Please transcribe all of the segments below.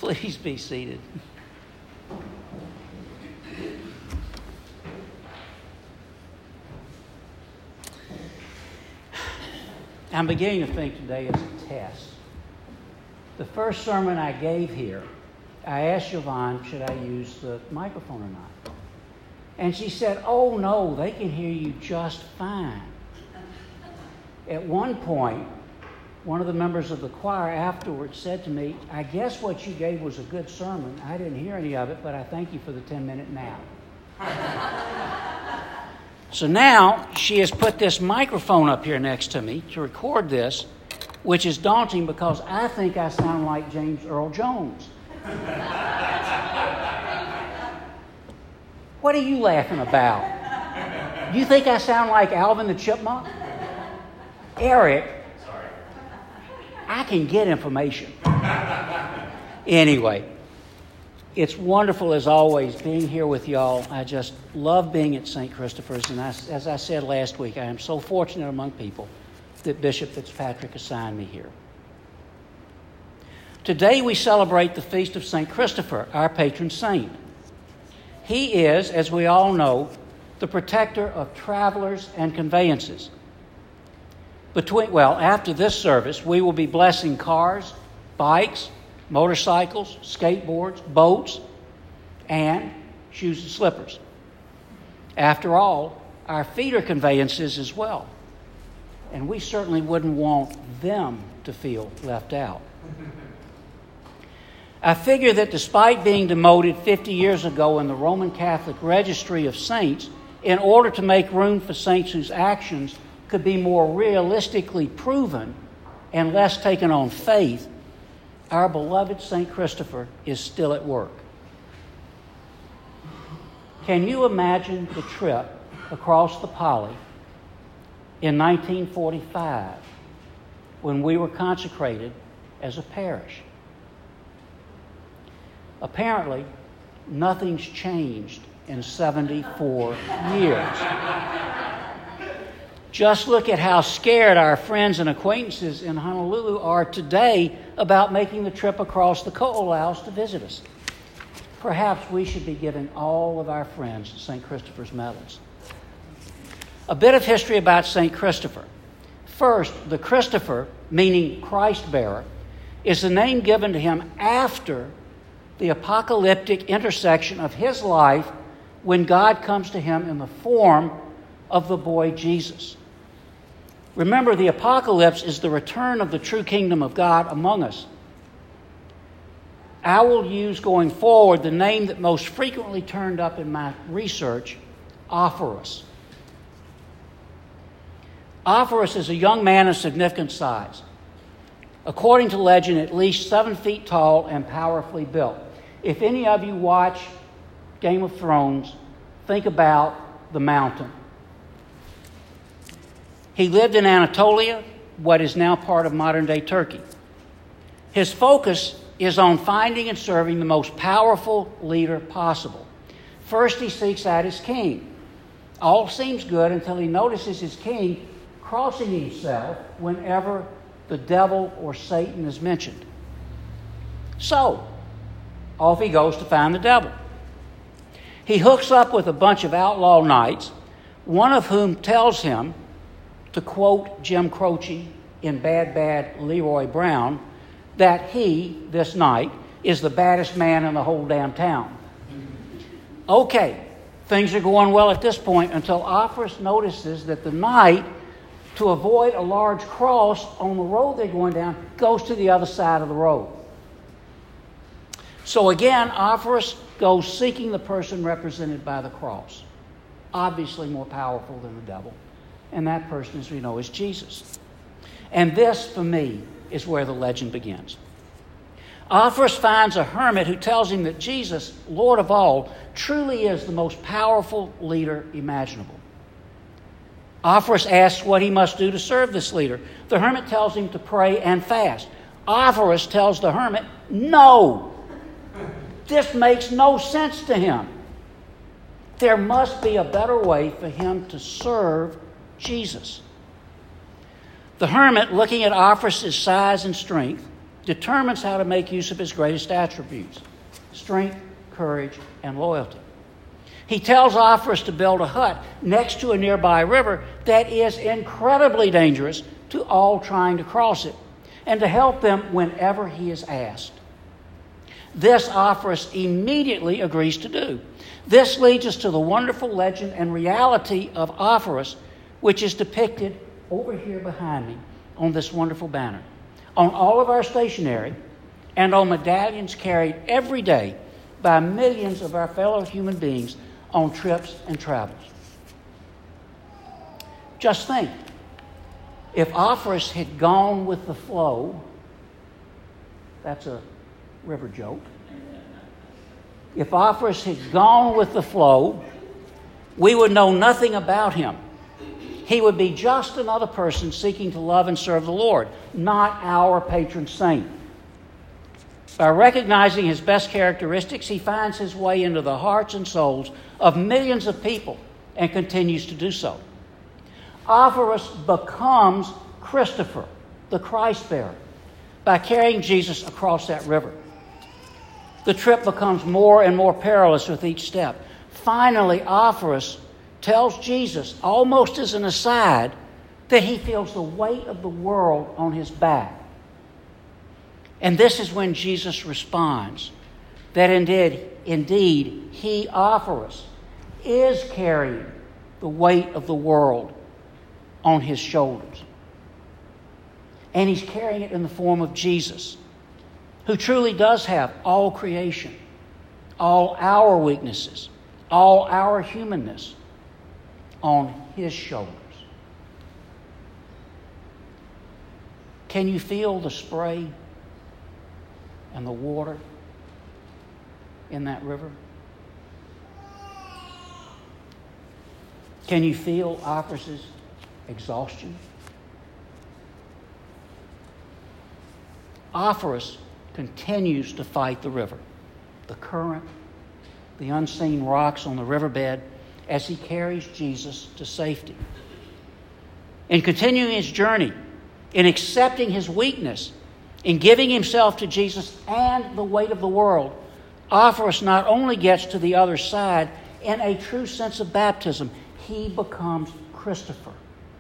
Please be seated. I'm beginning to think today is a test. The first sermon I gave here, I asked Yvonne, should I use the microphone or not? And she said, oh no, they can hear you just fine. At one point, one of the members of the choir afterwards said to me, I guess what you gave was a good sermon. I didn't hear any of it, but I thank you for the 10-minute nap. So now she has put this microphone up here next to me to record this, which is daunting because I think I sound like James Earl Jones. What are you laughing about? You think I sound like Alvin the Chipmunk? Eric, I can get information. Anyway, it's wonderful as always being here with y'all. I just love being at St. Christopher's. And as I said last week, I am so fortunate among people that Bishop Fitzpatrick assigned me here. Today we celebrate the feast of St. Christopher, our patron saint. He is, as we all know, the protector of travelers and conveyances. After this service, we will be blessing cars, bikes, motorcycles, skateboards, boats, and shoes and slippers. After all, our feet are conveyances as well. And we certainly wouldn't want them to feel left out. I figure that despite being demoted 50 years ago in the Roman Catholic Registry of Saints, in order to make room for saints whose actions could be more realistically proven and less taken on faith, our beloved St. Christopher is still at work. Can you imagine the trip across the Poly in 1945 when we were consecrated as a parish? Apparently, nothing's changed in 74 years. Just look at how scared our friends and acquaintances in Honolulu are today about making the trip across the Ko'olaus to visit us. Perhaps we should be giving all of our friends St. Christopher's medals. A bit of history about St. Christopher. First, the Christopher, meaning Christ-bearer, is the name given to him after the apocalyptic intersection of his life when God comes to him in the form of the boy Jesus. Remember, the apocalypse is the return of the true kingdom of God among us. I will use going forward the name that most frequently turned up in my research, Aphorus. Aphorus is a young man of significant size. According to legend, at least 7 feet tall and powerfully built. If any of you watch Game of Thrones, think about the mountain. He lived in Anatolia, what is now part of modern-day Turkey. His focus is on finding and serving the most powerful leader possible. First, he seeks out his king. All seems good until he notices his king crossing himself whenever the devil or Satan is mentioned. So, off he goes to find the devil. He hooks up with a bunch of outlaw knights, one of whom tells him, to quote Jim Croce in Bad Bad Leroy Brown, that he, this knight, is the baddest man in the whole damn town. Okay, things are going well at this point until Aphorus notices that the knight, to avoid a large cross on the road they're going down, goes to the other side of the road. So again, Aphorus goes seeking the person represented by the cross, obviously more powerful than the devil. And that person, as we know, is Jesus. And this, for me, is where the legend begins. Aphorus finds a hermit who tells him that Jesus, Lord of all, truly is the most powerful leader imaginable. Aphorus asks what he must do to serve this leader. The hermit tells him to pray and fast. Aphorus tells the hermit, no! This makes no sense to him. There must be a better way for him to serve Jesus. The hermit, looking at Aphorus' size and strength, determines how to make use of his greatest attributes: strength, courage, and loyalty. He tells Offerus to build a hut next to a nearby river that is incredibly dangerous to all trying to cross it, and to help them whenever he is asked. This Offerus immediately agrees to do. This leads us to the wonderful legend and reality of Offerus, which is depicted over here behind me on this wonderful banner, on all of our stationery, and on medallions carried every day by millions of our fellow human beings on trips and travels. Just think, if Offerus had gone with the flow, that's a river joke. If Offerus had gone with the flow, we would know nothing about him. He would be just another person seeking to love and serve the Lord, not our patron saint. By recognizing his best characteristics, he finds his way into the hearts and souls of millions of people and continues to do so. Offerus becomes Christopher, the Christ bearer, by carrying Jesus across that river. The trip becomes more and more perilous with each step. Finally, Offerus tells Jesus, almost as an aside, that he feels the weight of the world on his back. And this is when Jesus responds that indeed he, Offerus, is carrying the weight of the world on his shoulders. And he's carrying it in the form of Jesus, who truly does have all creation, all our weaknesses, all our humanness on his shoulders. Can you feel the spray and the water in that river? Can you feel Offerus' exhaustion? Offerus continues to fight the river, the current, the unseen rocks on the riverbed, as he carries Jesus to safety. In continuing his journey, in accepting his weakness, in giving himself to Jesus and the weight of the world, Offerus not only gets to the other side in a true sense of baptism, he becomes Christopher,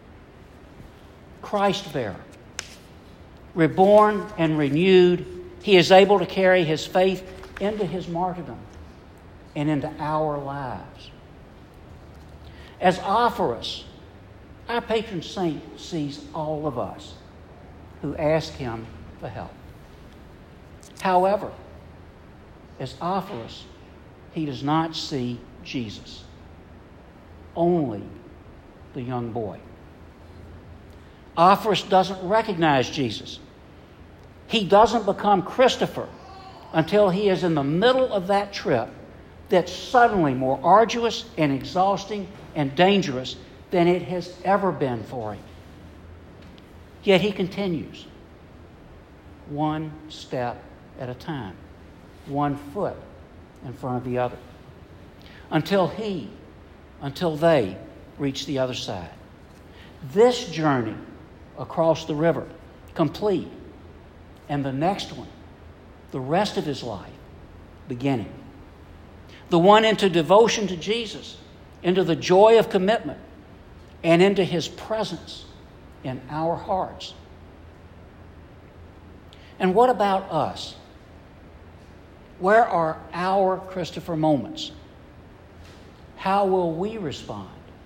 Christ bearer. Reborn and renewed, he is able to carry his faith into his martyrdom and into our lives. As Offerus, our patron saint sees all of us who ask him for help. However, as Offerus, he does not see Jesus, only the young boy. Offerus doesn't recognize Jesus. He doesn't become Christopher until he is in the middle of that trip that's suddenly more arduous and exhausting and dangerous than it has ever been for him. Yet he continues, one step at a time, one foot in front of the other, until they reach the other side. This journey across the river, complete, and the next one, the rest of his life, beginning. The one into devotion to Jesus, into the joy of commitment, and into his presence in our hearts. And what about us? Where are our Christopher moments? How will we respond?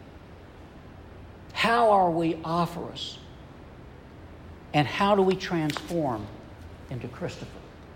How are we Offerus? And how do we transform into Christopher?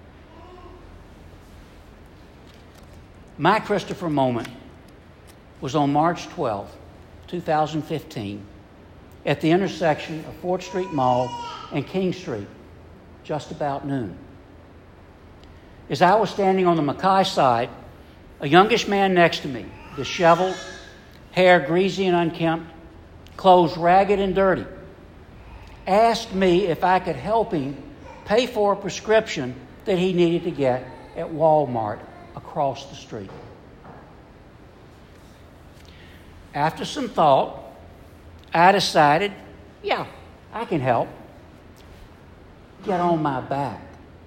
My Christopher moment was on March 12, 2015, at the intersection of 4th Street Mall and King Street, just about noon. As I was standing on the Mackay side, a youngish man next to me, disheveled, hair greasy and unkempt, clothes ragged and dirty, asked me if I could help him pay for a prescription that he needed to get at Walmart across the street. After some thought, I decided, yeah, I can help. Get on my back,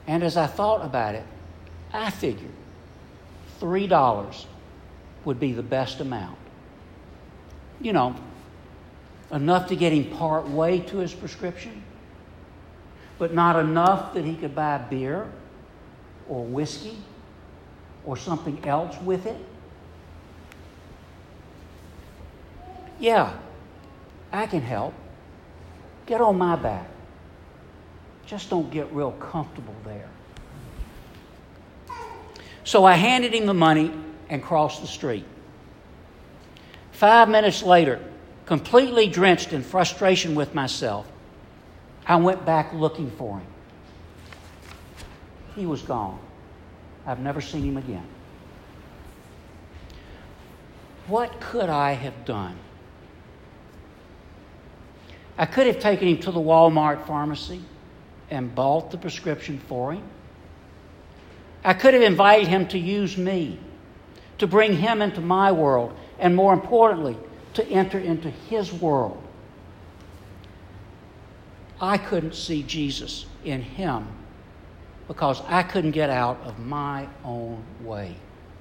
And as I thought about it, I figured $3 would be the best amount. You know, enough to get him part way to his prescription, but not enough that he could buy beer or whiskey or something else with it. Yeah, I can help. Get on my back. Just don't get real comfortable there. So I handed him the money and crossed the street. 5 minutes later, completely drenched in frustration with myself, I went back looking for him. He was gone. I've never seen him again. What could I have done? I could have taken him to the Walmart pharmacy and bought the prescription for him. I could have invited him to use me, to bring him into my world, and more importantly, to enter into his world. I couldn't see Jesus in him because I couldn't get out of my own way.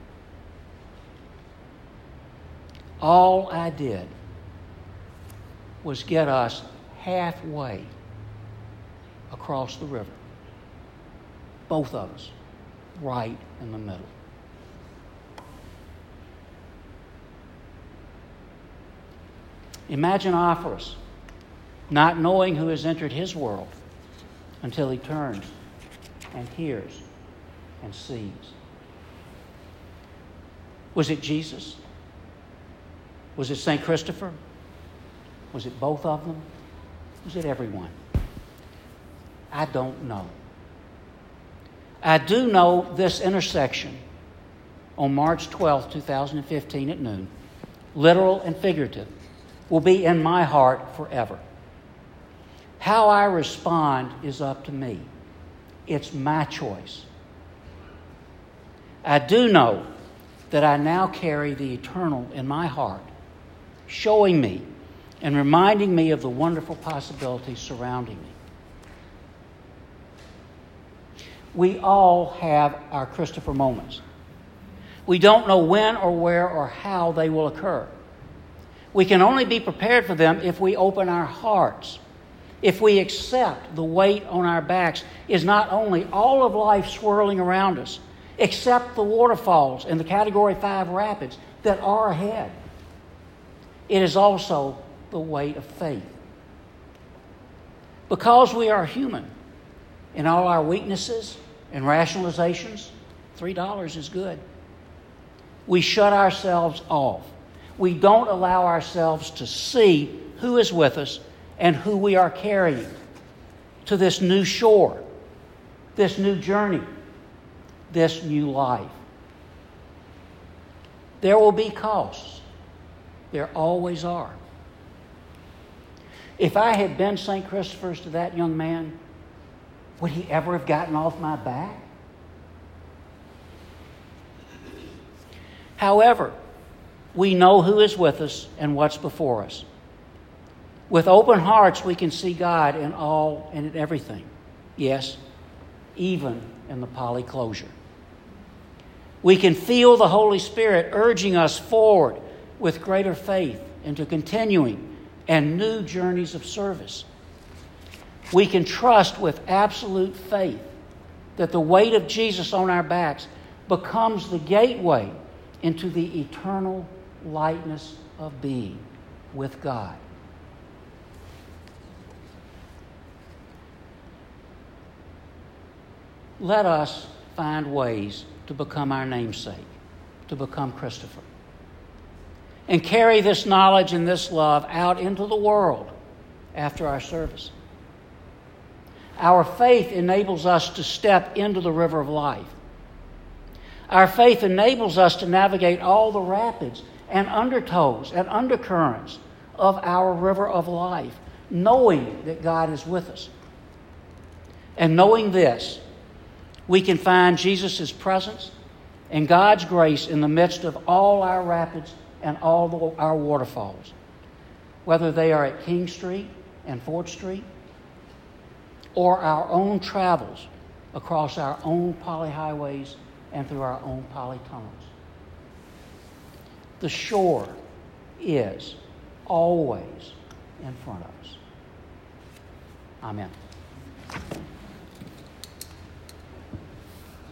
All I did was get us halfway across the river. Both of us, right in the middle. Imagine Epaphras not knowing who has entered his world until he turns and hears and sees. Was it Jesus? Was it St. Christopher? Was it both of them? Was it everyone? I don't know. I do know this intersection on March 12, 2015 at noon, literal and figurative, will be in my heart forever. How I respond is up to me. It's my choice. I do know that I now carry the eternal in my heart, showing me and reminding me of the wonderful possibilities surrounding me. We all have our Christopher moments. We don't know when or where or how they will occur. We can only be prepared for them if we open our hearts, if we accept the weight on our backs is not only all of life swirling around us, except the waterfalls and the Category 5 rapids that are ahead. It is also the weight of faith. Because we are human in all our weaknesses and rationalizations, $3 is good. We shut ourselves off. We don't allow ourselves to see who is with us and who we are carrying to this new shore, this new journey, this new life. There will be costs. There always are. If I had been St. Christopher's to that young man, would he ever have gotten off my back? However, we know who is with us and what's before us. With open hearts, we can see God in all and in everything. Yes, even in the polyclosure. We can feel the Holy Spirit urging us forward with greater faith into continuing and new journeys of service. We can trust with absolute faith that the weight of Jesus on our backs becomes the gateway into the eternal lightness of being with God. Let us find ways to become our namesake, to become Christopher, and carry this knowledge and this love out into the world after our service. Our faith enables us to step into the river of life. Our faith enables us to navigate all the rapids and undertows and undercurrents of our river of life, knowing that God is with us. And knowing this, we can find Jesus' presence and God's grace in the midst of all our rapids and all our waterfalls, whether they are at King Street and Fort Street or our own travels across our own polyhighways and through our own polytunnels. The shore is always in front of us. Amen.